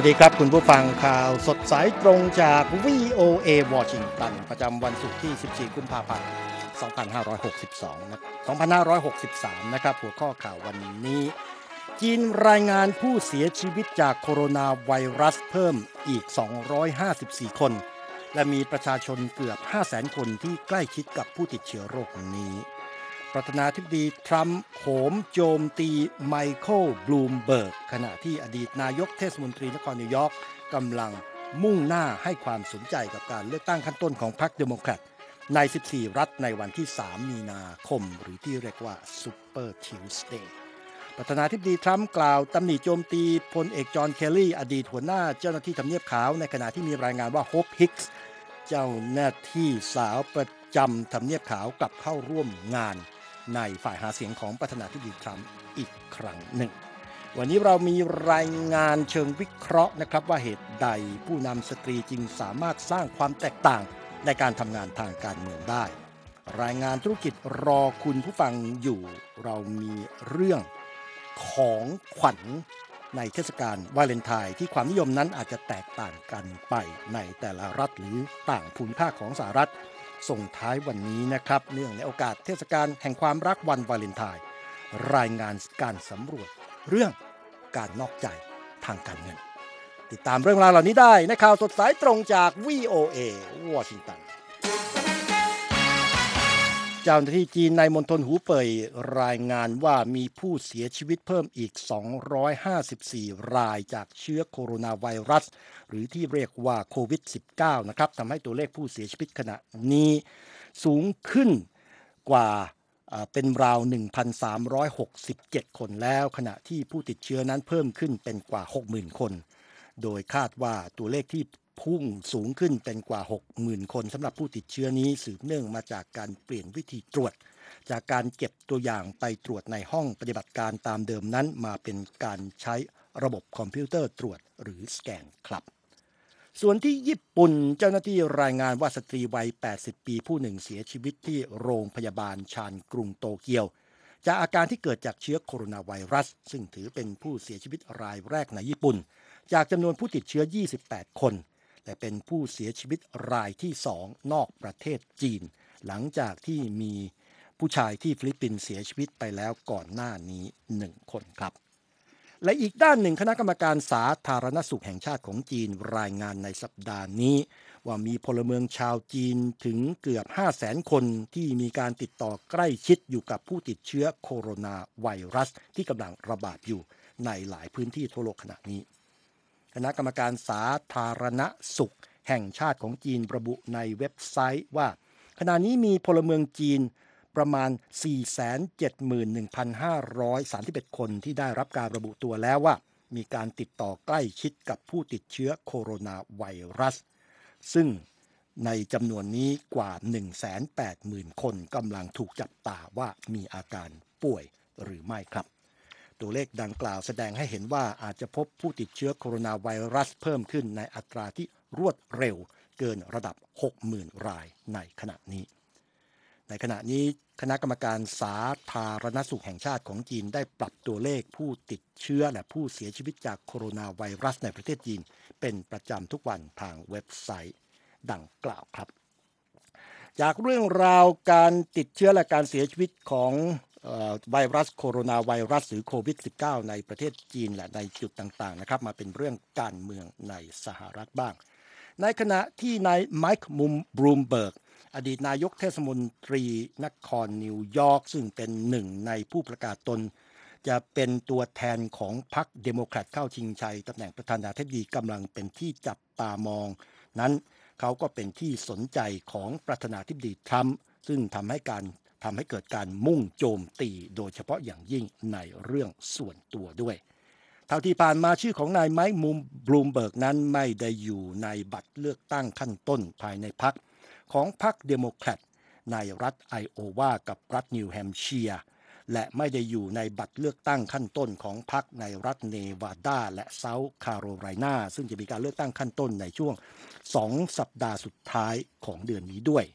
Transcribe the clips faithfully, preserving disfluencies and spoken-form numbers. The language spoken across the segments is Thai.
วัสดีครับคุณผู้ฟังข่าวสดสายตรงจาก วี โอ เอ วอชิงตันประจำวันศุกร์ที่สิบสี่กุมภาพันธ์สองพันห้าร้อยหกสิบสองนะสองพันห้าร้อยหกสิบสามนะครับหัวข้อข่าววันนี้จีนรายงานผู้เสียชีวิตจากโคโรนาไวรัสเพิ่มอีกสองร้อยห้าสิบสี่คนและมีประชาชนเกือบ ห้าแสน คนที่ใกล้ชิดกับผู้ติดเชื้อโรคนี้ประธานาธิบดีทรัมป์โหมโจมตีไมเคิลบลูมเบิร์กขณะที่อดีตนายกเทศมนตรีนครนิวยอร์กกำลังมุ่งหน้าให้ความสนใจกับการเลือกตั้งขั้นต้นของพรรคเดโมแครตในสิบสี่รัฐในวันที่สามมีนาคมหรือที่เรียกว่าซูเปอร์ทิวสเดย์ประธานาธิบดีทรัมป์กล่าวตำหนิโจมตีพลเอกจอห์นเคลลี่อดีตหัวหน้าเจ้าหน้าที่ทำเนียบขาวในขณะที่มีรายงานว่าโฮปฮิกส์เจ้าหน้าที่สาวประจำทำเนียบขาวกลับเข้าร่วมงานในฝ่ายหาเสียงของประธานาธิบดีทรัมป์อีกครั้งหนึ่งวันนี้เรามีรายงานเชิงวิเคราะห์นะครับว่าเหตุใดผู้นำสตรีจึงสามารถสร้างความแตกต่างในการทำงานทางการเมืองได้รายงานธุรกิจรอคุณผู้ฟังอยู่เรามีเรื่องของขวัญในเทศกาลวาเลนไทน์ที่ความนิยมนั้นอาจจะแตกต่างกันไปในแต่ละรัฐหรือต่างภูมิภาคของสหรัฐส่งท้ายวันนี้นะครับเนื่องในโอกาสเทศกาลแห่งความรักวันวาเลนไทน์รายงานการสำรวจเรื่องการนอกใจทางการเงินติดตามเรื่องราวเหล่านี้ได้ในข่าวสดสายตรงจาก วี โอ เอ วอชิงตันเจ้าหน้าที่จีนในมณฑลหูเป่ยรายงานว่ามีผู้เสียชีวิตเพิ่มอีกสองร้อยห้าสิบสี่รายจากเชื้อโคโรนาไวรัสหรือที่เรียกว่าโควิด สิบเก้า นะครับทำให้ตัวเลขผู้เสียชีวิตขณะนี้สูงขึ้นกว่าเป็นราว หนึ่งพันสามร้อยหกสิบเจ็ด คนแล้วขณะที่ผู้ติดเชื้อนั้นเพิ่มขึ้นเป็นกว่า หกหมื่น คนโดยคาดว่าตัวเลขที่พุ่งสูงขึ้นเป็นกว่า หกหมื่น คนสำหรับผู้ติดเชื้อนี้สืบเนื่องมาจากการเปลี่ยนวิธีตรวจจากการเก็บตัวอย่างไปตรวจในห้องปฏิบัติการตามเดิมนั้นมาเป็นการใช้ระบบคอมพิวเตอร์ตรวจหรือสแกนครับส่วนที่ญี่ปุ่นเจ้าหน้าที่รายงานว่าสตรีวัยแปดสิบปีผู้หนึ่งเสียชีวิตที่โรงพยาบาลชานกรุงโตเกียวจากอาการที่เกิดจากเชื้อโคโรนาไวรัสซึ่งถือเป็นผู้เสียชีวิตรายแรกในญี่ปุ่นจากจำนวนผู้ติดเชื้อยี่สิบแปดคนและเป็นผู้เสียชีวิตรายที่สองนอกประเทศจีนหลังจากที่มีผู้ชายที่ฟิลิปปินส์เสียชีวิตไปแล้วก่อนหน้านี้หนึ่งคนครับและอีกด้านหนึ่งคณะกรรมการสาธารณสุขแห่งชาติของจีนรายงานในสัปดาห์นี้ว่ามีพลเมืองชาวจีนถึงเกือบ ห้าแสน คนที่มีการติดต่อใกล้ชิดอยู่กับผู้ติดเชื้อโคโรนาไวรัสที่กำลังระบาดอยู่ในหลายพื้นที่ทั่วโลกขณะนี้คณะกรรมการสาธารณสุขแห่งชาติของจีนระบุในเว็บไซต์ว่าขณะนี้มีพลเมืองจีนประมาณ สี่แสนเจ็ดหมื่นหนึ่งพันห้าร้อยสามสิบเอ็ด คนที่ได้รับการระบุตัวแล้วว่ามีการติดต่อใกล้ชิดกับผู้ติดเชื้อโคโรนาไวรัสซึ่งในจำนวนนี้กว่า หนึ่งแสนแปดหมื่น คนกำลังถูกจับตาว่ามีอาการป่วยหรือไม่ครับตัวเลขดังกล่าวแสดงให้เห็นว่าอาจจะพบผู้ติดเชื้อโคโรนาไวรัสเพิ่มขึ้นในอัตราที่รวดเร็วเกินระดับ หกหมื่น รายในขณะนี้ในขณะนี้คณะกรรมการสาธารณสุขแห่งชาติของจีนได้ปรับตัวเลขผู้ติดเชื้อและผู้เสียชีวิตจากโคโรนาไวรัสในประเทศจีนเป็นประจำทุกวันทางเว็บไซต์ดังกล่าวครับจากเรื่องราวการติดเชื้อและการเสียชีวิตของไวรัสโคโรนาไวรัสหรือโควิด สิบเก้า ในประเทศจีนและในจุดต่างๆนะครับมาเป็นเรื่องการเมืองในสหรัฐบ้างในขณะที่นายไมค์มุมบลูมเบิร์กอดีตนายกเทศมนตรีนครนิวยอร์กซึ่งเป็นหนึ่งในผู้ประกาศตนจะเป็นตัวแทนของพรรคเดโมแครตเข้าชิงชัยตำแหน่งประธานาธิบดีกำลังเป็นที่จับตามองนั้นเขาก็เป็นที่สนใจของประธานาธิบดีทรัมป์ซึ่งทำให้การทำให้เกิดการมุ่งโจมตีโดยเฉพาะอย่างยิ่งในเรื่องส่วนตัวด้วยเท่าที่ผ่านมาชื่อของนายไมค์มุมบลูมเบิร์กนั้นไม่ได้อยู่ในบัตรเลือกตั้งขั้นต้นภายในพรรคของพรรคเดโมแครตในรัฐไอโอวากับรัฐนิวแฮมป์เชียร์และไม่ได้อยู่ในบัตรเลือกตั้งขั้นต้นของพรรคในรัฐเนวาดาและเซาท์แคโรไลนาซึ่งจะมีการเลือกตั้งขั้นต้นในช่วงสองสัปดาห์สุดท้ายของเดือนนี้ด้วย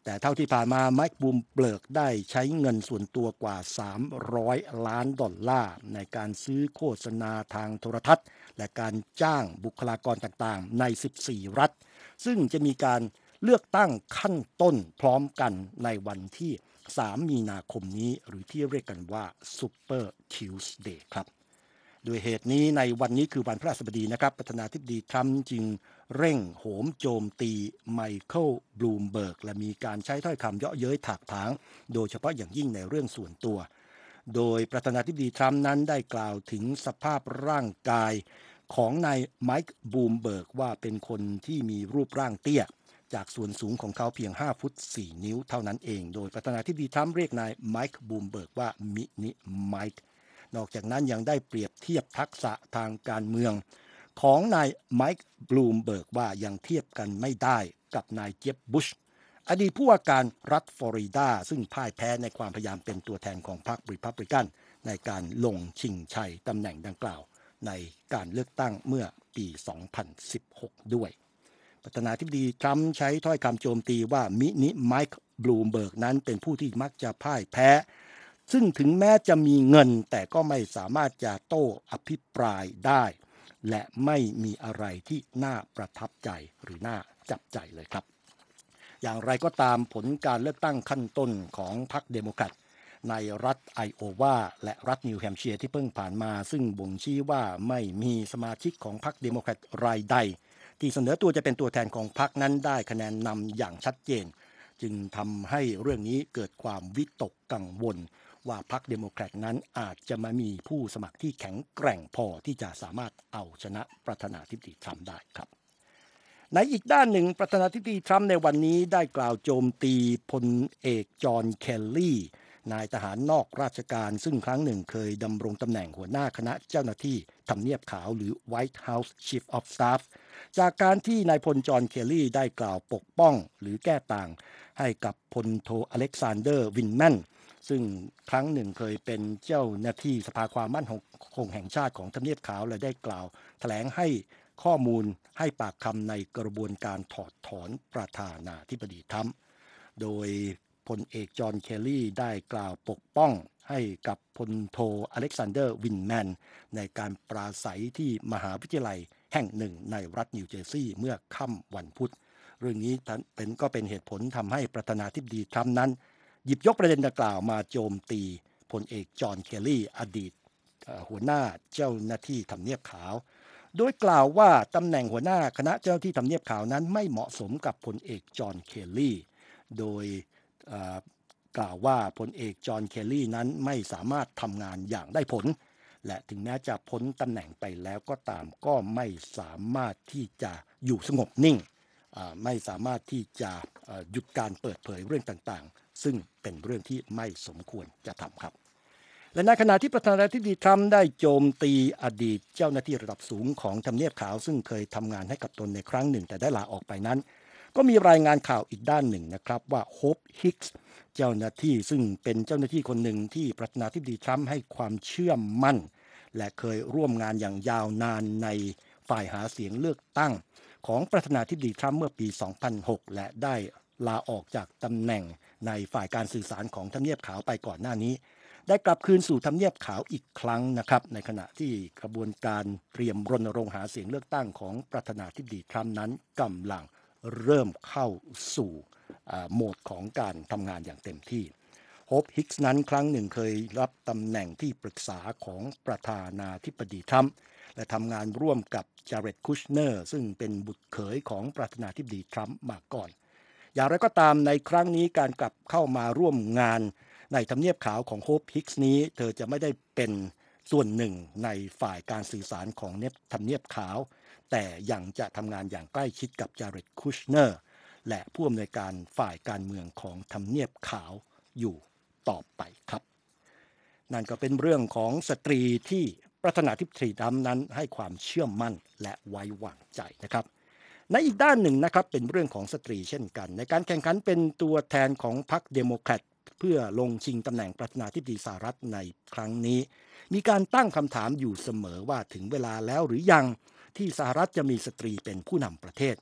แต่เท่าที่ผ่านมาไมค์บูมเบิร์กได้ใช้เงินส่วนตัวกว่าสามร้อยล้านดอลลาร์ในการซื้อโฆษณาทางโทรทัศน์และการจ้างบุคลากรต่างๆในสิบสี่รัฐซึ่งจะมีการเลือกตั้งขั้นต้นพร้อมกันในวันที่สามมีนาคมนี้หรือที่เรียกกันว่า Super Tuesday ครับด้วยเหตุนี้ในวันนี้คือวันพฤหัสบดีนะครับประธานาธิบดีทรัมป์จึงเร่งโหมโจมตีไมเคิลบลูมเบิร์กและมีการใช้ถ้อยคำเยาะเย้ยถากถางโดยเฉพาะอย่างยิ่งในเรื่องส่วนตัวโดยประธานาธิบดีทรัมป์นั้นได้กล่าวถึงสภาพร่างกายของนายไมค์บลูมเบิร์กว่าเป็นคนที่มีรูปร่างเตี้ยจากส่วนสูงของเขาเพียงห้าฟุตสี่นิ้วเท่านั้นเองโดยประธานาธิบดีทรัมป์เรียกนายไมค์บลูมเบิร์กว่ามินิไมค์นอกจากนั้นยังได้เปรียบเทียบทักษะทางการเมืองของนายไมค์บลูมเบิร์กว่ายังเทียบกันไม่ได้กับนายเจ็บบุชอดีตผู้ว่าการรัฐฟลอริดาซึ่งพ่ายแพ้ในความพยายามเป็นตัวแทนของพรรครีพับลิกันในการลงชิงชัยตำแหน่งดังกล่าวในการเลือกตั้งเมื่อปีสองพันสิบหกด้วยประธานาธิบดีทรัมป์ใช้ถ้อยคำโจมตีว่ามินิไมค์บลูมเบิร์กนั้นเป็นผู้ที่มักจะพ่ายแพ้ซึ่งถึงแม้จะมีเงินแต่ก็ไม่สามารถจะโต้อภิปรายได้และไม่มีอะไรที่น่าประทับใจหรือน่าจับใจเลยครับอย่างไรก็ตามผลการเลือกตั้งขั้นต้นของพรรคเดโมแครตในรัฐไอโอวาและรัฐนิวแฮมป์เชียร์ที่เพิ่งผ่านมาซึ่งบ่งชี้ว่าไม่มีสมาชิกของพรรคเดโมแครตรายใดที่เสนอตัวจะเป็นตัวแทนของพรรคนั้นได้คะแนนนำอย่างชัดเจนจึงทำให้เรื่องนี้เกิดความวิตกกังวลว่าพรรคเดโมแครตนั้นอาจจะมามีผู้สมัครที่แข็งแกร่งพอที่จะสามารถเอาชนะประธานาธิบดีทรัมป์ได้ครับในอีกด้านหนึ่งประธานาธิบดีทรัมป์ในวันนี้ได้กล่าวโจมตีพลเอกจอห์นเคลลี่นายทหารนอกราชการซึ่งครั้งหนึ่งเคยดำรงตำแหน่งหัวหน้าคณะเจ้าหน้าที่ทำเนียบขาวหรือ White House Chief of Staff จากการที่นายพลจอห์นเคลลี่ได้กล่าวปกป้องหรือแก้ต่างให้กับพลโทอเล็กซานเดอร์วินแมนซึ่งครั้งหนึ่งเคยเป็นเจ้าหน้าที่สภาความมั่นคงแห่งชาติของทำเนียบขาวและได้กล่าวแถลงให้ข้อมูลให้ปากคำในกระบวนการถอดถอนประธานาธิบดีทรัมป์โดยพลเอกจอห์นเคลลี่ได้กล่าวปกป้องให้กับพลโทอเล็กซานเดอร์วินแมนในการปราศัยที่มหาวิทยาลัยแห่งหนึ่งในรัฐนิวเจอร์ซีย์เมื่อค่ำวันพุธเรื่องนี้เป็นก็เป็นเหตุผลทำให้ประธานาธิบดีทรัมป์นั้นหยิบยกประเด็นดังกล่าวมาโจมตีพลเอกจอห์นเคลลี่อดีตหัวหน้าเจ้าหน้าที่ทำเนียบขาวโดยกล่าวว่าตำแหน่งหัวหน้าคณะเจ้าหน้าที่ทำเนียบขาวนั้นไม่เหมาะสมกับพลเอกจอห์นเคลลี่โดยกล่าวว่าพลเอกจอห์นเคลลี่นั้นไม่สามารถทำงานอย่างได้ผลและถึงแม้จะพ้นตำแหน่งไปแล้วก็ตามก็ไม่สามารถที่จะอยู่สงบนิ่งไม่สามารถที่จะหยุดการเปิดเผยเรื่องต่างๆซึ่งเป็นเรื่องที่ไม่สมควรจะทำครับและในขณะที่ประธานาธิบดีทรัมป์ได้โจมตีอดีตเจ้าหน้าที่ระดับสูงของทำเนียบขาวซึ่งเคยทำงานให้กับตนในครั้งหนึ่งแต่ได้ลาออกไปนั้นก็มีรายงานข่าวอีกด้านหนึ่งนะครับว่าโฮปฮิกส์เจ้าหน้าที่ซึ่งเป็นเจ้าหน้าที่คนหนึ่งที่ประธานาธิบดีทรัมป์ให้ความเชื่อมั่นและเคยร่วมงานอย่างยาวนานในฝ่ายหาเสียงเลือกตั้งของประธานาธิบดีทรัมป์เมื่อปีสองพันหกและได้ลาออกจากตำแหน่งในฝ่ายการสื่อสารของทำเนียบขาวไปก่อนหน้านี้ได้กลับคืนสู่ทำเนียบขาวอีกครั้งนะครับในขณะที่กระบวนการเตรียมรณรงค์หาเสียงเลือกตั้งของประธานาธิบดีทรัมป์นั้นกำลังเริ่มเข้าสู่โหมดของการทำงานอย่างเต็มที่โฮปฮิกส์นั้นครั้งหนึ่งเคยรับตำแหน่งที่ปรึกษาของประธานาธิบดีทรัมป์และทำงานร่วมกับจาเร็ดคุชเนอร์ซึ่งเป็นบุตรเขยของประธานาธิบดีทรัมป์มาก่อนอย่างไรก็ตามในครั้งนี้การกลับเข้ามาร่วมงานในทำเนียบขาวของโฮปฮิกส์นี้เธอจะไม่ได้เป็นส่วนหนึ่งในฝ่ายการสื่อสารของทำเนียบขาวแต่ยังจะทำงานอย่างใกล้ชิดกับจาเร็ดคุชเนอร์และผู้อำนวยการฝ่ายการเมืองของทำเนียบขาวอยู่ต่อไปครับนั่นก็เป็นเรื่องของสตรีที่ประธานาธิบดีทรัมป์นั้นให้ความเชื่อมั่นและไว้วางใจนะครับในอีกด้านหนึ่งนะครับเป็นเรื่องของสตรีเช่นกันในการแข่งขันเป็นตัวแทนของพรรคเดโมแครตเพื่อลงชิงตำแหน่งประธานาธิบดีสหรัฐในครั้งนี้มีการตั้งคำถามอยู่เสมอว่าถึงเวลาแล้วหรือยังที่สหรัฐจะมีสตรีเป็นผู้นำประเทศ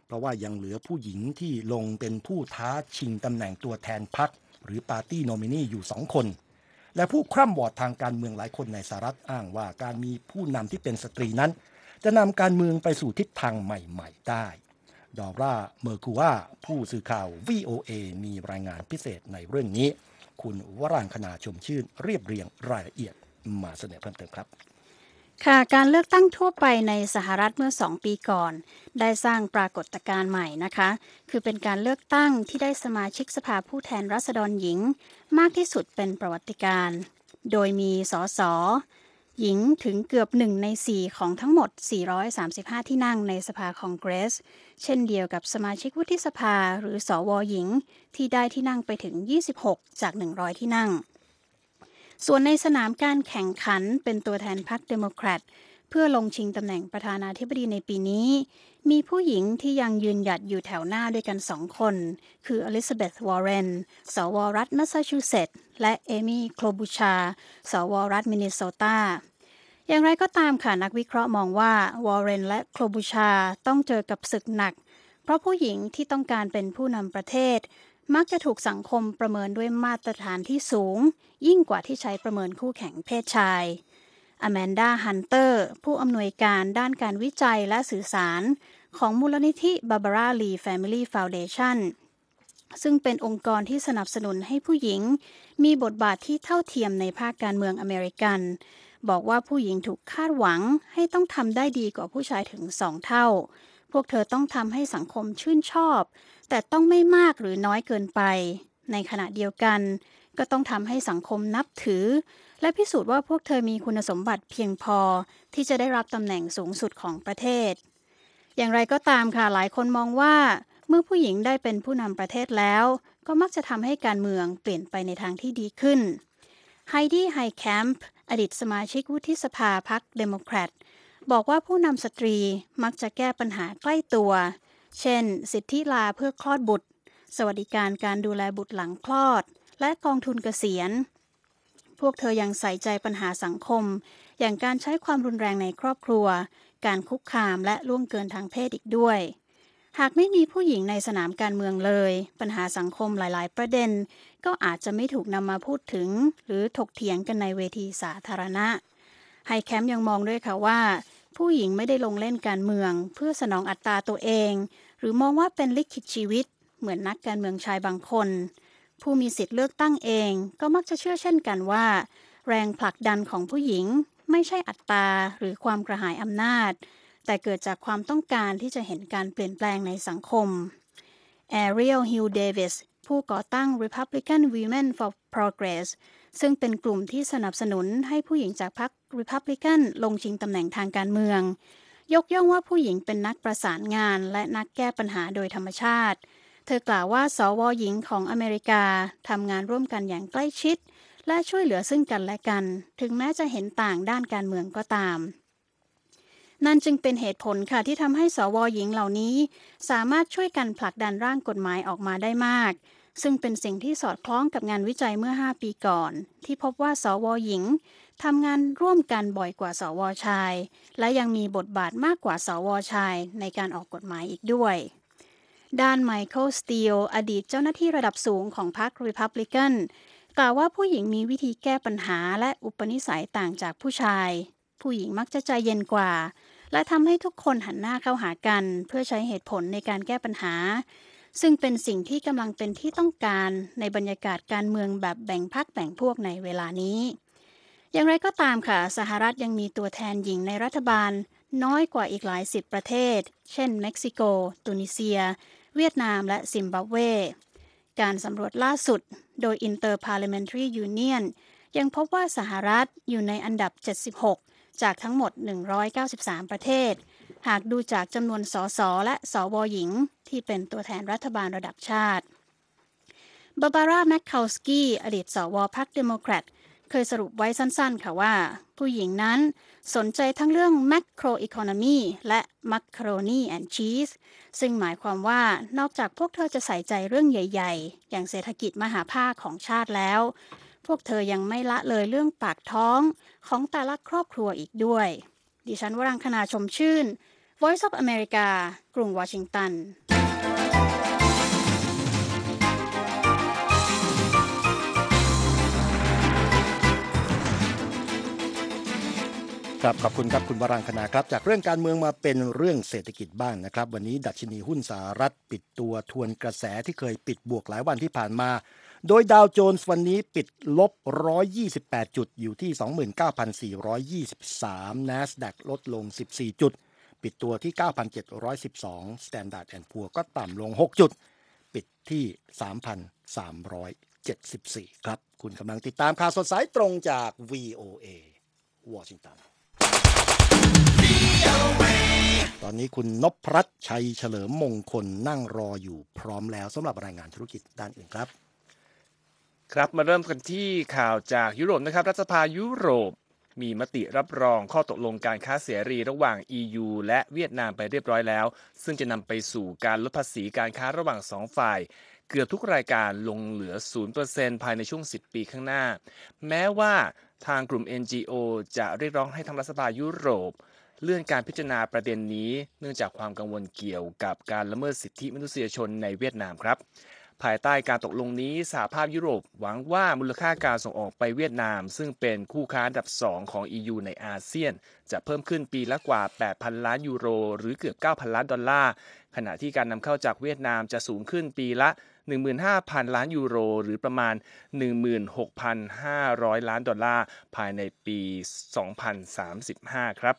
เพราะว่ายังเหลือผู้หญิงที่ลงเป็นผู้ท้าชิงตำแหน่งตัวแทนพรรคหรือปาร์ตี้โนมินีอยู่สองคนและผู้คร่ำวอร์ดทางการเมืองหลายคนในสหรัฐอ้างว่าการมีผู้นำที่เป็นสตรีนั้นจะนำการเมืองไปสู่ทิศทางใหม่ๆได้ดอร่าเมอร์คูวาผู้สื่อข่าว วี โอ เอ มีรายงานพิเศษในเรื่องนี้คุณวรางคณาชมชื่นเรียบเรียงรายละเอียดมาเสนอเพิ่มเติมครับค่ะการเลือกตั้งทั่วไปในสหรัฐเมื่อสองปีก่อนได้สร้างปรากฏการณ์ใหม่นะคะคือเป็นการเลือกตั้งที่ได้สมาชิกสภาผู้แทนราษฎรหญิงมากที่สุดเป็นประวัติการณ์โดยมีสสหญิงถึงเกือบหนึ่งในสี่ของทั้งหมดสี่ร้อยสามสิบห้าที่นั่งในสภาคองเกรสเช่นเดียวกับสมาชิกวุฒิสภาหรือสวหญิงที่ได้ที่นั่งไปถึงยี่สิบหกจากหนึ่งร้อยที่นั่งส่วนในสนามการแข่งขันเป็นตัวแทนพรรคเดโมแครตเพื่อลงชิงตำแหน่งประธานาธิบดีในปีนี้มีผู้หญิงที่ยังยืนหยัดอยู่แถวหน้าด้วยกันสองคนคืออลิซาเบธวอร์เรนสวรัฐแมสซาชูเซตส์และเอมี่โคลบูชาสวรัฐมินนิโซตาอย่างไรก็ตามค่ะนักวิเคราะห์มองว่าวอร์เรนและโคลบูชาต้องเจอกับศึกหนักเพราะผู้หญิงที่ต้องการเป็นผู้นำประเทศมักจะถูกสังคมประเมินด้วยมาตรฐานที่สูงยิ่งกว่าที่ใช้ประเมินคู่แข่งเพศชายอแมนดาฮันเตอร์ผู้อำนวยการด้านการวิจัยและสื่อสารของมูลนิธิ Barbara Lee Family Foundation ซึ่งเป็นองค์กรที่สนับสนุนให้ผู้หญิงมีบทบาทที่เท่าเทียมในภาคการเมืองอเมริกันบอกว่าผู้หญิงถูกคาดหวังให้ต้องทำได้ดีกว่าผู้ชายถึงสองเท่าพวกเธอต้องทำให้สังคมชื่นชอบแต่ต้องไม่มากหรือน้อยเกินไปในขณะเดียวกันก็ต้องทำให้สังคมนับถือและพิสูจน์ว่าพวกเธอมีคุณสมบัติเพียงพอที่จะได้รับตำแหน่งสูงสุดของประเทศอย่างไรก็ตามค่ะหลายคนมองว่าเมื่อผู้หญิงได้เป็นผู้นำประเทศแล้วก็มักจะทำให้การเมืองเปลี่ยนไปในทางที่ดีขึ้นไฮดี้ไฮแคมป์อดีตสมาชิกวุฒิสภาพรรคเดโมแครตบอกว่าผู้นำสตรีมักจะแก้ปัญหาใกล้ตัวเช่นสิทธิลาเพื่อคลอดบุตรสวัสดิการการดูแลบุตรหลังคลอดและกองทุนเกษียณพวกเธอยังใส่ใจปัญหาสังคมอย่างการใช้ความรุนแรงในครอบครัวการคุกคามและล่วงเกินทางเพศอีกด้วยหากไม่มีผู้หญิงในสนามการเมืองเลยปัญหาสังคมหลายๆประเด็นก็อาจจะไม่ถูกนำมาพูดถึงหรือถกเถียงกันในเวทีสาธารณะไฮแคมป์ยังมองด้วยค่ะว่าผู้หญิงไม่ได้ลงเล่นการเมืองเพื่อสนองอัตราตัวเองหรือมองว่าเป็นลิขิตชีวิตเหมือนนักการเมืองชายบางคนผู้มีสิทธิ์เลือกตั้งเองก็มักจะเชื่อเช่นกันว่าแรงผลักดันของผู้หญิงไม่ใช่อัตราหรือความกระหายอำนาจแต่เกิดจากความต้องการที่จะเห็นการเปลี่ยนแปลงในสังคม Ariel Hill Davis ผู้ก่อตั้ง Republican Women for Progress ซึ่งเป็นกลุ่มที่สนับสนุนให้ผู้หญิงจากพรรค Republican ลงชิงตำแหน่งทางการเมืองยกย่องว่าผู้หญิงเป็นนักประสานงานและนักแก้ปัญหาโดยธรรมชาติเธอกล่าวว่าสวหญิงของอเมริกาทำงานร่วมกันอย่างใกล้ชิดและช่วยเหลือซึ่งกันและกันถึงแม้จะเห็นต่างด้านการเมืองก็ตามนั่นจึงเป็นเหตุผลค่ะที่ทำให้สวหญิงเหล่านี้สามารถช่วยกันผลักดันร่างกฎหมายออกมาได้มากซึ่งเป็นสิ่งที่สอดคล้องกับงานวิจัยเมื่อห้าปีก่อนที่พบว่าสวหญิงทำงานร่วมกันบ่อยกว่าสวชายและยังมีบทบาทมากกว่าสวชายในการออกกฎหมายอีกด้วยด้านไมเคิลสตีลอดีตเจ้าหน้าที่ระดับสูงของพรรค Republican กล่าวว่าผู้หญิงมีวิธีแก้ปัญหาและอุปนิสัยต่างจากผู้ชายผู้หญิงมักจะใจเย็นกว่าและทำให้ทุกคนหันหน้าเข้าหากันเพื่อใช้เหตุผลในการแก้ปัญหาซึ่งเป็นสิ่งที่กำลังเป็นที่ต้องการในบรรยากาศการเมืองแบบแบ่งพรรคแบ่งพวกในเวลานี้อย่างไรก็ตามค่ะสหรัฐยังมีตัวแทนหญิงในรัฐบาลน้อยกว่าอีกหลายสิบประเทศเช่นเม็กซิโกตุนิเซียเวียดนามและซิมบับเวการสำรวจล่าสุดโดย Inter-Parliamentary Union ยังพบว่าสหรัฐอยู่ในอันดับเจ็ดสิบหกจากทั้งหมดหนึ่งร้อยเก้าสิบสามประเทศหากดูจากจำนวนสสและสวหญิงที่เป็นตัวแทนรัฐบาลระดับชาติบาบาร่าแมคคาลสกี้อดีตสวพรรคเดโมแครตเคยสรุปไว้สั้นๆค่ะว่าผู้หญิงนั้นสนใจทั้งเรื่อง macro economy และ macaroni and cheese ซึ่งหมายความว่านอกจากพวกเธอจะใส่ใจเรื่องใหญ่ๆอย่างเศรษฐกิจมหาภาคของชาติแล้วพวกเธอยังไม่ละเลยเรื่องปากท้องของแต่ละครอบครัวอีกด้วยดิฉันวรังคณาชมชื่น Voice of America กรุงวอชิงตันครับขอบคุณครับคุณวรังคณาครับจากเรื่องการเมืองมาเป็นเรื่องเศรษฐกิจบ้างนะครับวันนี้ดัชนีหุ้นสหรัฐปิดตัวทวนกระแสที่เคยปิดบวกหลายวันที่ผ่านมาโดยดาวโจนส์วันนี้ปิดลบหนึ่งร้อยยี่สิบแปดจุดอยู่ที่ สองหมื่นเก้าพันสี่ร้อยยี่สิบสาม NASDAQ ลดลงสิบสี่จุดปิดตัวที่ เก้าพันเจ็ดร้อยสิบสอง Standard แอนด์ Poor's ก็ต่ำลงหกจุดปิดที่ สามพันสามร้อยเจ็ดสิบสี่ ครับคุณกำลังติดตามข่าวสดสายตรงจาก วี โอ เอ วอชิงตันตอนนี้คุณนพรัตน์ชัยเฉลิมมงคลนั่งรออยู่พร้อมแล้วสำหรับรายงานธุรกิจด้านอื่นครับครับมาเริ่มกันที่ข่าวจากยุโรปนะครับรัฐสภายุโรปมีมติรับรองข้อตกลงการค้าเสรีระหว่าง อี ยู และเวียดนามไปเรียบร้อยแล้วซึ่งจะนำไปสู่การลดภาษีการค้าระหว่างสองฝ่ายเกือบทุกรายการลงเหลือ ศูนย์เปอร์เซ็นต์ ภายในช่วงสิบปีข้างหน้าแม้ว่าทางกลุ่ม เอ็น จี โอ จะเรียกร้องให้ทางรัฐสภายุโรปเลื่อนการพิจารณาประเด็นนี้เนื่องจากความกังวลเกี่ยวกับการละเมิดสิทธิมนุษยชนในเวียดนามครับภายใต้การตกลงนี้สหภาพยุโรปหวังว่ามูลค่าการส่งออกไปเวียดนามซึ่งเป็นคู่ค้าอันดับสองของ อี ยู ในอาเซียนจะเพิ่มขึ้นปีละกว่า แปดพัน ล้านยูโรหรือเกือบ เก้าพัน ล้านดอลลาร์ขณะที่การนำเข้าจากเวียดนามจะสูงขึ้นปีละ หนึ่งหมื่นห้าพัน ล้านยูโรหรือประมาณ หนึ่งหมื่นหกพันห้าร้อย ล้านดอลลาร์ภายในปี สองพันสามสิบห้า ครับ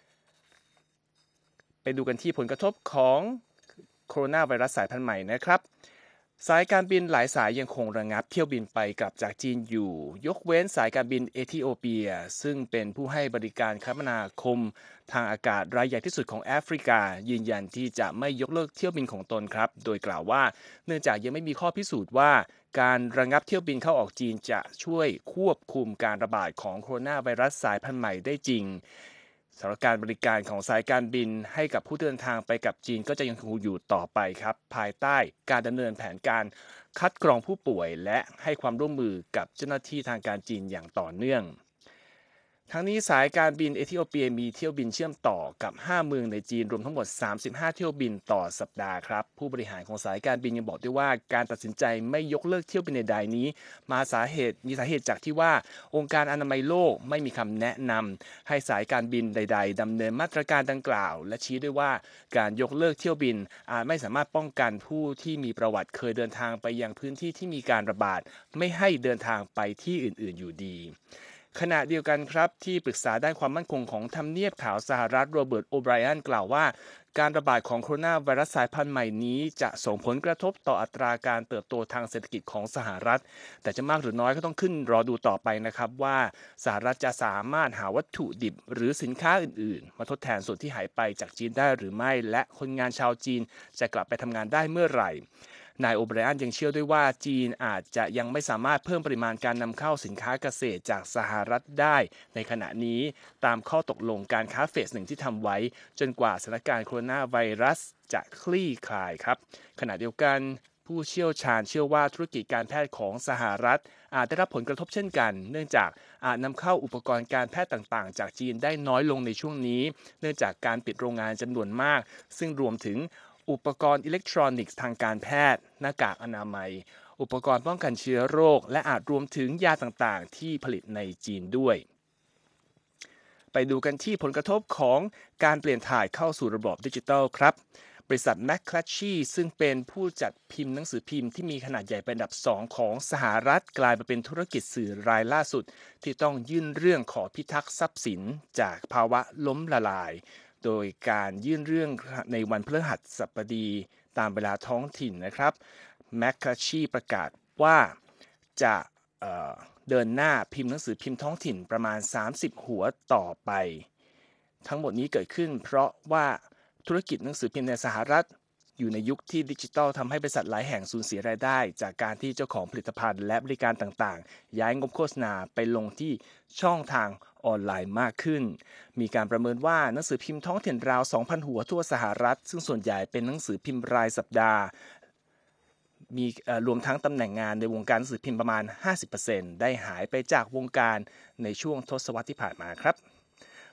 ไปดูกันที่ผลกระทบของโคโรนาไวรัสสายพันธุ์ใหม่นะครับสายการบินหลายสายยังคงระงับเที่ยวบินไปกลับจากจีนอยู่ยกเว้นสายการบินเอธิโอเปียซึ่งเป็นผู้ให้บริการคมนาคมทางอากาศรายใหญ่ที่สุดของแอฟริกายืนยันที่จะไม่ยกเลิกเที่ยวบินของตนครับโดยกล่าวว่าเนื่องจากยังไม่มีข้อพิสูจน์ว่าการระงับเที่ยวบินเข้าออกจีนจะช่วยควบคุมการระบาดของโคโรนาไวรัสสายพันธุ์ใหม่ได้จริงสำหรับการบริการของสายการบินให้กับผู้เดินทางไปกับจีนก็จะยังคงอยู่ต่อไปครับภายใต้การดำเนินแผนการคัดกรองผู้ป่วยและให้ความร่วมมือกับเจ้าหน้าที่ทางการจีนอย่างต่อเนื่องทั้งนี้สายการบินเอธิโอเปียมีเที่ยวบินเชื่อมต่อกับห้าเมืองในจีนรวมทั้งหมดสามสิบห้าเที่ยวบินต่อสัปดาห์ครับผู้บริหารของสายการบินยังบอกด้วยว่าการตัดสินใจไม่ยกเลิกเที่ยวบินใดๆนี้มาสาเหตุมีสาเหตุจากที่ว่าองค์การอนามัยโลกไม่มีคำแนะนำให้สายการบินใดๆดำเนินมาตรการดังกล่าวและชี้ด้วยว่าการยกเลิกเที่ยวบินอาจไม่สามารถป้องกันผู้ที่มีประวัติเคยเดินทางไปยังพื้นที่ที่มีการระบาดไม่ให้เดินทางไปที่อื่นๆอยู่ดีขณะเดียวกันครับที่ปรึกษาด้านความมั่นคงของทำเนียบขาวสหรัฐโรเบิร์ตโอไบรอันกล่าวว่าการระบาดของโคโรนาไวรัสสายพันธุ์ใหม่นี้จะส่งผลกระทบต่ออัตราการเติบโตทางเศรษฐกิจของสหรัฐแต่จะมากหรือน้อยก็ต้องขึ้นรอดูต่อไปนะครับว่าสหรัฐจะสามารถหาวัตถุดิบหรือสินค้าอื่นๆมาทดแทนส่วนที่หายไปจากจีนได้หรือไม่และคนงานชาวจีนจะกลับไปทำงานได้เมื่อไหร่นายโอไบรอันยังเชื่อด้วยว่าจีนอาจจะยังไม่สามารถเพิ่มปริมาณการนำเข้าสินค้าเกษตรจากสหรัฐได้ในขณะนี้ตามข้อตกลงการค้าเฟสหนึ่งที่ทำไว้จนกว่าสถานการณ์โคโรนาไวรัสจะคลี่คลายครับขณะเดียวกันผู้เชี่ยวชาญเชื่อว่าธุรกิจการแพทย์ของสหรัฐอาจได้รับผลกระทบเช่นกันเนื่องจากอาจนำเข้าอุปกรณ์การแพทย์ต่างๆจากจีนได้น้อยลงในช่วงนี้เนื่องจากการปิดโรงงานจำนวนมากซึ่งรวมถึงอุปกรณ์อิเล็กทรอนิกส์ทางการแพทย์หน้ากากอนามัยอุปกรณ์ป้องกันเชื้อโรคและอาจรวมถึงยาต่างๆที่ผลิตในจีนด้วยไปดูกันที่ผลกระทบของการเปลี่ยนถ่ายเข้าสู่ระบบดิจิทัลครับบริษัท McClatchy ซึ่งเป็นผู้จัดพิมพ์หนังสือพิมพ์ที่มีขนาดใหญ่เป็นอันดับสองของสหรัฐกลายมาเป็นธุรกิจสื่อรายล่าสุดที่ต้องยื่นเรื่องขอพิทักษ์ทรัพย์สินจากภาวะล้มละลายโดยการยื่นเรื่องในวันพฤหัสบดีตามเวลาท้องถิ่นนะครับ McClatchy ประกาศว่าจะเอ่อเดินหน้าพิมพ์หนังสือพิมพ์ท้องถิ่นประมาณสามสิบหัวต่อไปทั้งหมดนี้เกิดขึ้นเพราะว่าธุรกิจหนังสือพิมพ์ในสหรัฐอยู่ในยุคที่ดิจิทัลทำให้บริษัทหลายแห่งสูญเสียรายได้จากการที่เจ้าของผลิตภัณฑ์และบริการต่างๆย้ายงบโฆษณาไปลงที่ช่องทางออนไลน์มากขึ้นมีการประเมินว่าหนังสือพิมพ์ท้องถิ่นราว สองพัน หัวทั่วสหรัฐซึ่งส่วนใหญ่เป็นหนังสือพิมพ์รายสัปดาห์มีรวมทั้งตำแหน่งงานในวงการหนังสือพิมพ์ประมาณ ห้าสิบเปอร์เซ็นต์ ได้หายไปจากวงการในช่วงทศวรรษที่ผ่านมาครับ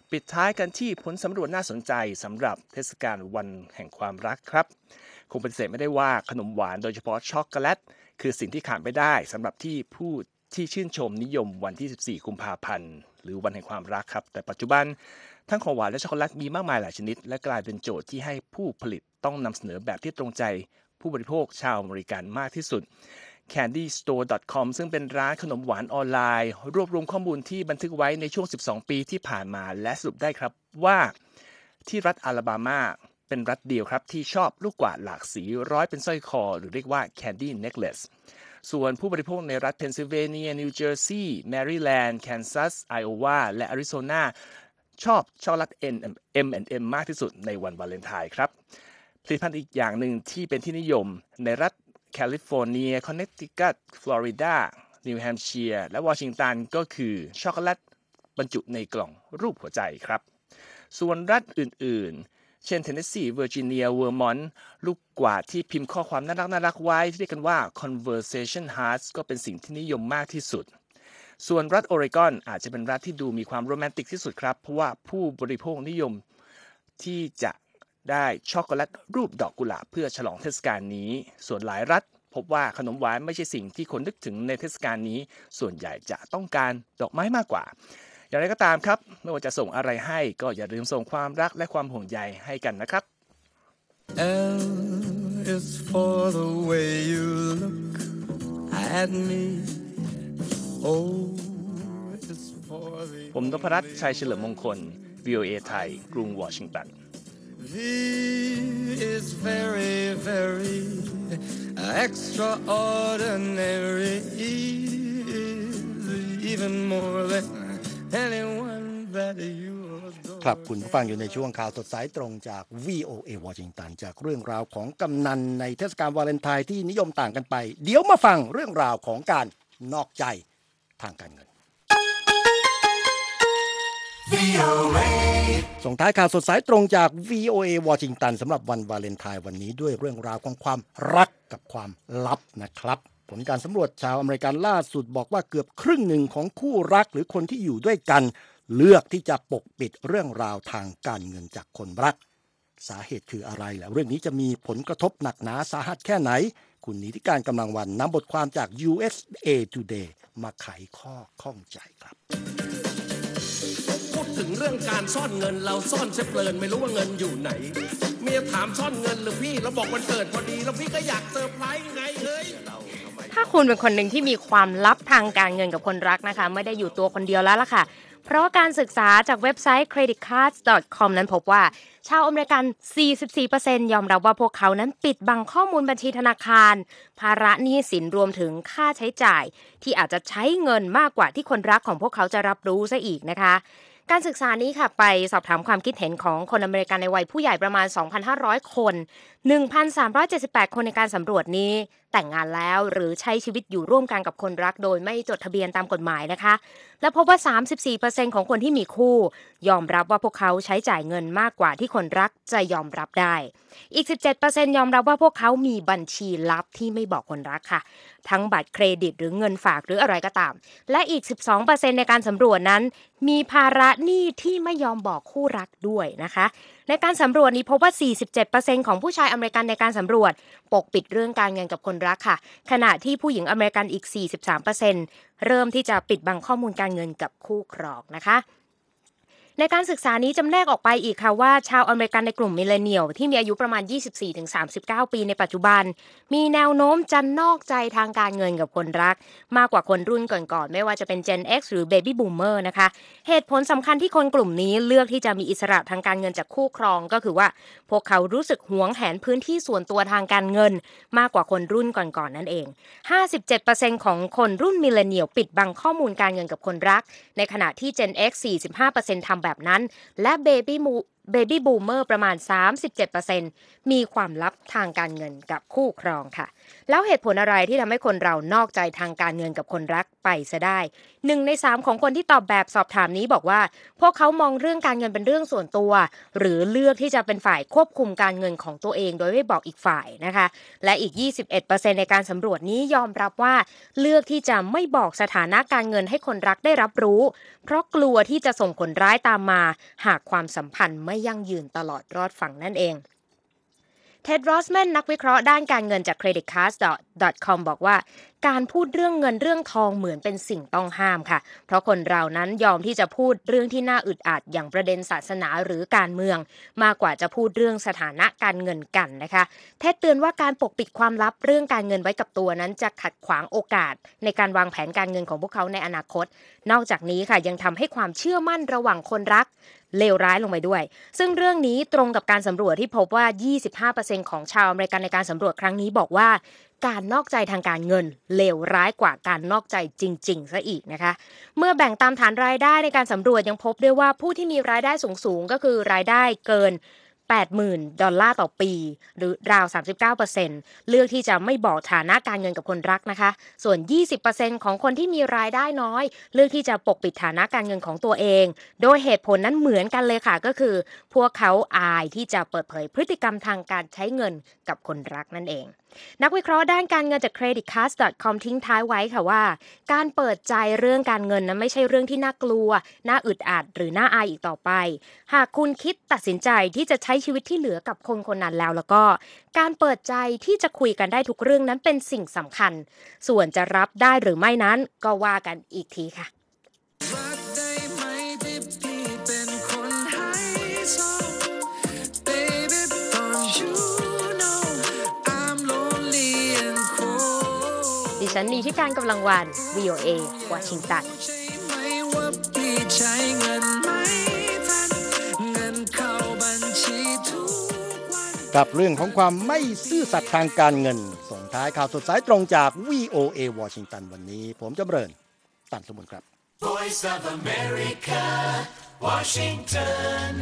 ปิดท้ายกันที่ผลสำรวจน่าสนใจสำหรับเทศกาลวันแห่งความรักครับคงปฏิเสธไม่ได้ว่าขนมหวานโดยเฉพาะช็อกโกแลตคือสิ่งที่ขาดไม่ได้สำหรับที่ผู้ที่ชื่นชมนิยมวันที่สิบสี่กุมภาพันธ์หรือวันแห่งความรักครับแต่ปัจจุบันทั้งของหวานและช็อกโกแลตมีมากมายหลายชนิดและกลายเป็นโจทย์ที่ให้ผู้ผลิตต้องนำเสนอแบบที่ตรงใจผู้บริโภคชาวอเมริกันมากที่สุด แคนดี้สโตร์ ดอท คอม ซึ่งเป็นร้านขนมหวานออนไลน์รวบรวมข้อมูลที่บันทึกไว้ในช่วงสิบสองปีที่ผ่านมาและสรุปได้ครับว่าที่รัฐอลาบามาเป็นรัฐเดียวครับที่ชอบลูกกวาดหลากสีร้อยเป็นสร้อยคอหรือเรียกว่า Candy Necklace ส่วนผู้บริโภคในรัฐเพนซิลเวเนียนิวเจอร์ซีย์แมริแลนด์แคนซัสไอโอวาและอาริโซนาชอบช็อกโกแลต เอ็ม แอนด์ เอ็ม มากที่สุดในวันวาเลนไทน์ครับผลิตภัณฑ์อีกอย่างหนึ่งที่เป็นที่นิยมในรัฐแคลิฟอร์เนียคอนเนตทิคัตฟลอริดานิวแฮมป์เชียร์และวอชิงตันก็คือช็อกโกแลตบรรจุในกล่องรูปหัวใจครับส่วนรัฐอื่นๆเช่นเทนเนสซีเวอร์จิเนียเวอร์มอนต์ลูกกวาดที่พิมพ์ข้อความน่ารักน่ารักไว้ที่เรียกกันว่า conversation hearts ก็เป็นสิ่งที่นิยมมากที่สุดส่วนรัฐโอเรกอนอาจจะเป็นรัฐที่ดูมีความโรแมนติกที่สุดครับเพราะว่าผู้บริโภคนิยมที่จะได้ช็อกโกแลตรูปดอกกุหลาบเพื่อฉลองเทศกาลนี้ส่วนหลายรัฐพบว่าขนมหวานไม่ใช่สิ่งที่คนนึกถึงในเทศกาลนี้ส่วนใหญ่จะต้องการดอกไม้มากกว่าอย่างไรก็ตามครับไม่ว่าจะส่งอะไรให้ก็อย่าลืมส่งความรักและความห่วงใยให้กันนะครับ L is for the way you look at me O is for the ผมนพรัตน์ชัยเฉลิมมงคล วี โอ เอ ไทยกรุงวอชิงตัน V is very very extraordinary even more than anyone that you adore ครับคุณผู้ฟังอยู่ในช่วงข่าวสดสายตรงจาก วี โอ เอ วอชิงตันจากเรื่องราวของกำนันในเทศกาลวาเลนไทน์ที่นิยมต่างกันไปเดี๋ยวมาฟังเรื่องราวของการนอกใจทางการเงินส่งท้ายข่าวสดสายตรงจาก วี โอ เอ วอชิงตันสำหรับวันวาเลนไทน์วันนี้ด้วยเรื่องราวของความรักกับความลับนะครับผลการสำรวจชาวอเมริกันล่าสุดบอกว่าเกือบครึ่งหนึ่งของคู่รักหรือคนที่อยู่ด้วยกันเลือกที่จะปกปิดเรื่องราวทางการเงินจากคนรักสาเหตุคืออะไรและเรื่องนี้จะมีผลกระทบหนักหนาสาหัสแค่ไหนคุณนิติการกำลังวันนำบทความจาก ยู เอส เอ Today มาไขข้อข้องใจครับพูดถึงเรื่องการซ่อนเงินเราซ่อนเสเพลินไม่รู้ว่าเงินอยู่ไหนเมียถามซ่อนเงินหรือพี่แล้วบอกวันเกิดพอดีแล้วพี่ก็อยากเซอร์ไพรส์ไงเฮ้ยถ้าคุณเป็นคนหนึ่งที่มีความลับทางการเงินกับคนรักนะคะไม่ได้อยู่ตัวคนเดียวแล้วล่ะค่ะเพราะการศึกษาจากเว็บไซต์ เครดิตการ์ด ดอท คอม นั้นพบว่าชาวอเมริกัน สี่สิบสี่เปอร์เซ็นต์ ยอมรับว่าพวกเขานั้นปิดบังข้อมูลบัญชีธนาคารภาระหนี้สินรวมถึงค่าใช้จ่ายที่อาจจะใช้เงินมากกว่าที่คนรักของพวกเขาจะรับรู้ซะอีกนะคะการศึกษานี้ค่ะไปสอบถามความคิดเห็นของคนอเมริกันในวัยผู้ใหญ่ประมาณ สองพันห้าร้อย คน หนึ่งพันสามร้อยเจ็ดสิบแปด คนในการสำรวจนี้แต่งงานแล้วหรือใช้ชีวิตอยู่ร่วมกันกับคนรักโดยไม่จดทะเบียนตามกฎหมายนะคะและพบว่า สามสิบสี่เปอร์เซ็นต์ ของคนที่มีคู่ยอมรับว่าพวกเขาใช้จ่ายเงินมากกว่าที่คนรักจะยอมรับได้อีก สิบเจ็ดเปอร์เซ็นต์ ยอมรับว่าพวกเขามีบัญชีลับที่ไม่บอกคนรักค่ะทั้งบัตรเครดิตหรือเงินฝากหรืออะไรก็ตามและอีก สิบสองเปอร์เซ็นต์ ในการสำรวจนั้นมีภาระหนี้ที่ไม่ยอมบอกคู่รักด้วยนะคะในการสำรวจนี้พบว่า สี่สิบเจ็ดเปอร์เซ็นต์ ของผู้ชายอเมริกันในการสำรวจปกปิดเรื่องการเงินกับคนรักค่ะขณะที่ผู้หญิงอเมริกันอีก สี่สิบสามเปอร์เซ็นต์ เริ่มที่จะปิดบังข้อมูลการเงินกับคู่ครองนะคะในการศึกษานี้จำแนกออกไปอีกค่ะว่าชาวอเมริกันในกลุ่มมิลเลนเนียลที่มีอายุประมาณ ยี่สิบสี่ถึงสามสิบเก้า ปีในปัจจุบันมีแนวโน้มจะนอกใจทางการเงินกับคนรักมากกว่าคนรุ่นก่อนๆไม่ว่าจะเป็น Gen X หรือ Baby Boomer นะคะเหตุผลสำคัญที่คนกลุ่มนี้เลือกที่จะมีอิสระทางการเงินจากคู่ครองก็คือว่าพวกเขารู้สึกหวงแหนพื้นที่ส่วนตัวทางการเงินมากกว่าคนรุ่นก่อนๆนั่นเอง ห้าสิบเจ็ดเปอร์เซ็นต์ ของคนรุ่นมิลเลนเนียลปิดบังข้อมูลการเงินกับคนรักในขณะที่ Gen X สี่สิบห้าเปอร์เซ็นต์ ทำแบบนั้นและ Baby เบบี้บูมเมอร์ประมาณ สามสิบเจ็ดเปอร์เซ็นต์ มีความลับทางการเงินกับคู่ครองค่ะแล้วเหตุผลอะไรที่ทำให้คนเรานอกใจทางการเงินกับคนรักไปซะได้หนึ่งในสามของคนที่ตอบแบบสอบถามนี้บอกว่าพวกเขามองเรื่องการเงินเป็นเรื่องส่วนตัวหรือเลือกที่จะเป็นฝ่ายควบคุมการเงินของตัวเองโดยไม่บอกอีกฝ่ายนะคะและอีก ยี่สิบเอ็ดเปอร์เซ็นต์ ในการสำรวจนี้ยอมรับว่าเลือกที่จะไม่บอกสถานะการเงินให้คนรักได้รับรู้เพราะกลัวที่จะส่งผลร้ายตามมาหากความสัมพันธ์ไม่ยั่งยืนตลอดรอดฝั่งนั่นเองเท็ด รอสแมนนักวิเคราะห์ด้านการเงินจาก เครดิตการ์ด ดอท คอม บอกว่าการพูดเรื่องเงินเรื่องทองเหมือนเป็นสิ่งต้องห้ามค่ะเพราะคนเรานั้นยอมที่จะพูดเรื่องที่น่าอึดอัดอย่างประเด็นศาสนาหรือการเมืองมากกว่าจะพูดเรื่องสถานะการเงินกันนะคะเท็ดเตือนว่าการปกปิดความลับเรื่องการเงินไว้กับตัวนั้นจะขัดขวางโอกาสในการวางแผนการเงินของพวกเขาในอนาคตนอกจากนี้ค่ะยังทำให้ความเชื่อมั่นระหว่างคนรักเลวร้ายลงไปด้วยซึ่งเรื่องนี้ตรงกับการสำรวจที่พบว่า ยี่สิบห้าเปอร์เซ็นต์ ของชาวอเมริกันในการสำรวจครั้งนี้บอกว่าการนอกใจทางการเงินเลวร้ายกว่าการนอกใจจริงๆซะอีกนะคะเมื่อแบ่งตามฐานรายได้ในการสำรวจยังพบด้วยว่าผู้ที่มีรายได้สูงๆก็คือรายได้เกินแปดหมื่น ดอลลาร์ต่อปีหรือราว สามสิบเก้าเปอร์เซ็นต์ เลือกที่จะไม่บอกฐานะการเงินกับคนรักนะคะส่วน ยี่สิบเปอร์เซ็นต์ ของคนที่มีรายได้น้อยเลือกที่จะปกปิดฐานะการเงินของตัวเองโดยเหตุผลนั้นเหมือนกันเลยค่ะก็คือพวกเขาอายที่จะเปิดเผยพฤติกรรมทางการใช้เงินกับคนรักนั่นเองนักวิเคราะห์ด้านการเงินจาก เครดิตการ์ด ดอท คอม ทิ้งท้ายไว้ค่ะว่าการเปิดใจเรื่องการเงินนั้นไม่ใช่เรื่องที่น่ากลัวน่าอึดอัดหรือน่าอายอีกต่อไปหากคุณคิดตัดสินใจที่จะใช้ชีวิตที่เหลือกับคนคนนั้นแล้วแล้วก็การเปิดใจที่จะคุยกันได้ทุกเรื่องนั้นเป็นสิ่งสำคัญส่วนจะรับได้หรือไม่นั้นก็ว่ากันอีกทีค่ะดิฉันนีที่การกำลังวัน วี โอ เอ วอชิงตันกับเรื่องของความไม่ซื่อสัตย์ทางการเงินส่งท้ายข่าวสดสายตรงจาก วี โอ เอ วอชิงตันวันนี้ผมจำเริญตันสมุนครับ Voice of America Washington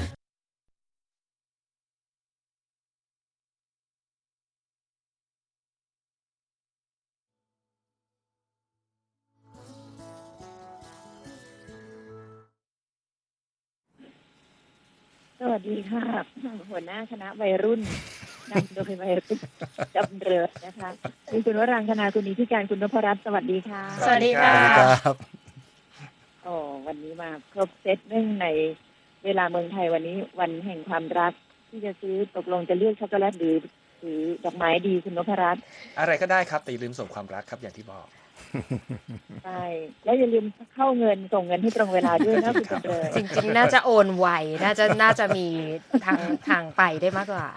สวัสดีค่ะหัวหน้าคณะวัยรุ่นนำโดยวัยรุ่นจำเริญนะคะมีคุณวรังคณาคุณนิติการคุณนพรัตน์สวัสดีค่ะสวัสดีค่ะโอ้วันนี้มาครบเซตเรื่องในเวลาเมืองไทยวันนี้วันแห่งความรักที่จะซื้อตกลงจะเลือกช็อกโกแลตหรือหรือดอกไม้ดีคุณนพรัตน์อะไรก็ได้ครับแต่อย่าลืมส่งความรักครับอย่างที่บอกใช่แล้วอย่าลืมเข้าเงินส่งเงินให้ตรงเวลาด้วยนะคุณจำเริญจริงๆน่าจะโอนไวน่าจะน่าจะมีทางทางไปได้มากกว่า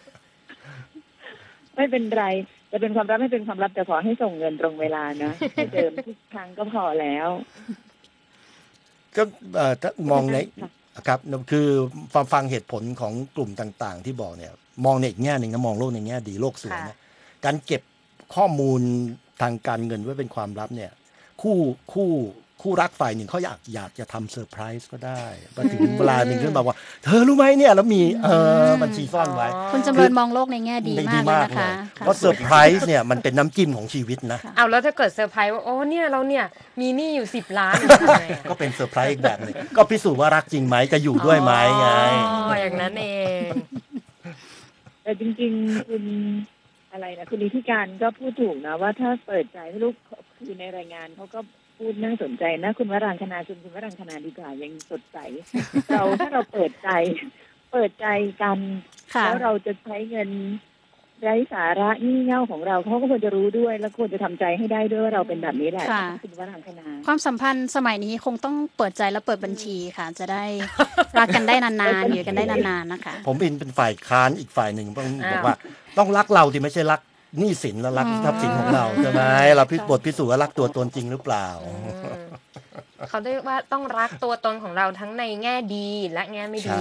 ไม่เป็นไรจะเป็นความลับไม่เป็นความลับแต่ขอให้ส่งเงินตรงเวลานะไม่เดิมทุกครั้งก็พอแล้วก็เอ่อมองในครับคือฟังฟังเหตุผลของกลุ่มต่างๆที่บอกเนี่ยมองในอีกแง่หนึ่งนะมองโลกในแง่ดีโลกสวยนะการเก็บข้อมูลทางการเงินไว้เป็นความลับเนี่ยคู่คู่คู่รักฝ่ายหนึ่งเขาอยากอยากจะทำเซอร์ไพรส์ก็ได้พอถึงเวลาหนึ่งขึ้นมาว่าเธอรู้ไหมเนี่ยแล้วมีเออบัญชีซ่อนไว้คุณจำเริญมองโลกในแง่ดีมากเลยนะคะเพราะเซอร์ไพรส์เนี่ยมันเป็นน้ำจิ้มของชีวิตนะเอาแล้วถ้าเกิดเซอร์ไพรส์ว่าโอ้เนี่ยเราเนี่ยมีหนี้อยู่สิบล้านก็เป็นเซอร์ไพรส์อีกแบบนึงก็พิสูจน์ว่ารักจริงไหมจะอยู่ด้วยไหมไงอ๋ออย่างนั้นเองแต่จริงๆคุณอะไรนะคุณนิติการก็พูดถูกนะว่าถ้าเปิดใจให้ลูกคือในรายงานเขาก็พูดน่าสนใจนะคุณวรังคณาคุณคุณวรังคณาดีกว่ายังสดใส เราถ้าเราเปิดใจเปิดใจกันแล้วเราจะใช้เงินไร้สาระงี่เง่าของเราเขาก็ควรจะรู้ด้วยแล้วควรจะทำใจให้ได้ด้วยว่าเราเป็นแบบนี้แหละคุณวรังคณาความสัมพันธ์สมัยนี้คงต้องเปิดใจและเปิดบัญชีค่ะจะได้รักกันได้นานๆอยู่กันได้นานๆนะคะผมเป็นเป็นฝ่ายค้านอีกฝ่ายหนึ่งต้องบอกว่าต้องรักเราที่ไม่ใช่รักหนี้สินและรักทรัพย์สินของเราใช่ไหมเราพิสูจน์พิสูจน์ว่ารักตัวตนจริงหรือเปล่าเขาเรียกว่าต้องรักตัวตนของเราทั้งในแง่ดีและแง่ไม่ดี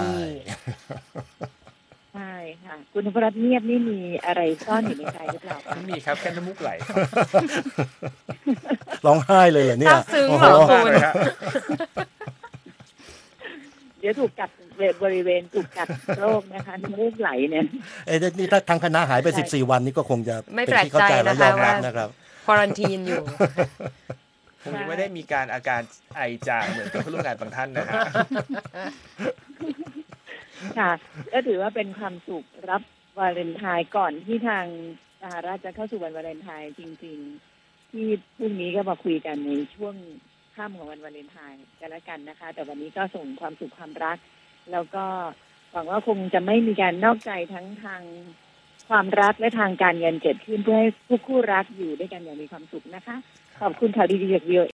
ใช่ค่ะคุณนพรัตน์เงียบนี่มีอะไรซ่อนอยู่ในใจหรือเปล่าไม่มีครับแค่น้ำมูกไหลร้องไห้เลยเหรอเนี่ยซึ้งเหรอคุณเดี๋ยวถูกจับบริเวณถูกกัดโรคนะคะน้ำมูกไหลเนี่ยเอ้ยนี่ถ้าทางคณะหายไปสิบสี่วันนี้ก็คงจะไม่เป็นแปลกที่เข้าใจใจและนะยอคะมรัว่าบนะครับควอรันทีนอยู่คงยังไม่ได้มีการอาการไอจามเหมือนกับผู้ร่วมงานบางท่านนะฮะค่ะก็ถือว่าเป็นความสุขรับวาเลนไทน์ก่อนที่ทางสหรัฐจะเข้าสู่วันวาเลนไทน์จริงๆที่พรุ่งนี้ก็มาคุยกันในช่วงค่ำของวันวาเลนไทน์กันแล้วกันนะคะแต่วันนี้ก็ส่งความสุขความรักแล้วก็หวังว่าคงจะไม่มีการนอกใจทั้งทางความรักและทางการเงินเกิดขึ้นเพื่อให้ผู้คู่รักอยู่ด้วยกันอย่างมีความสุขนะคะขอบคุณข่าวดีๆจาก วี โอ เอ